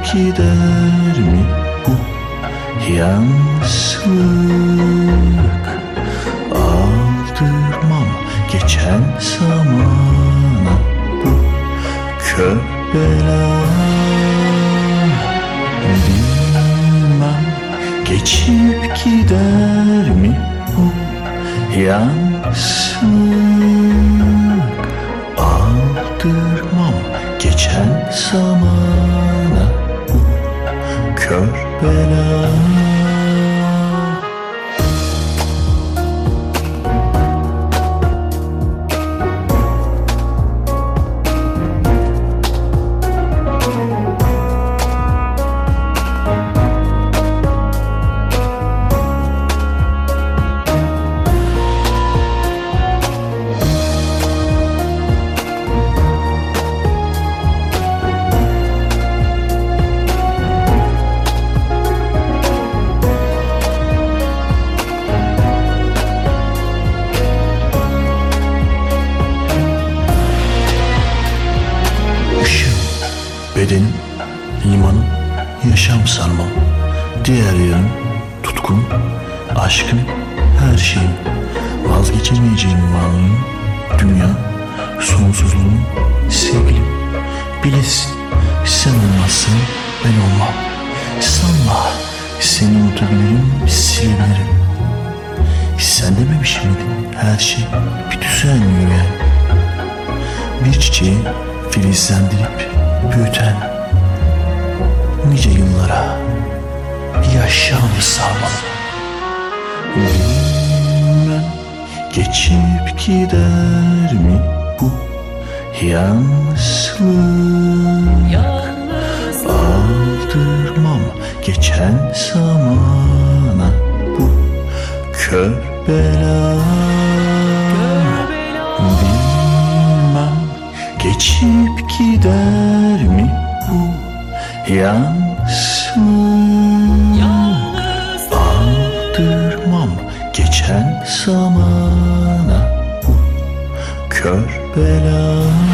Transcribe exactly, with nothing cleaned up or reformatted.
gider mi bu yalnızlık? Aldırmam geçen zamana bu kör bela. Bilmem geçip gider mi bu yalnızlık? Aldırmam geçen zamana bu kör bela. Bedenim, limanım, yaşam sarmam. Diğer yarım, tutkun, aşkım, her şeyim. Vazgeçemeyeceğim varlığım, dünya, sonsuzluğum, sevgilim. Bilesin, sen olmazsan ben olmam. Sanma, seni unutabilirim, silebilirim. Sen dememiş miydin, her şey bir düzen yürüyen? Bir çiçeği filizlendirip büyüten nice yıllara yaşam sarmalı. Bilmem geçip gider mi bu yalnızlık? Aldırmam geçen zamana bu kör bela. Bilmem geçip gider mi bu yalnızlık? Aldırmam geçen zamana bu kör bela.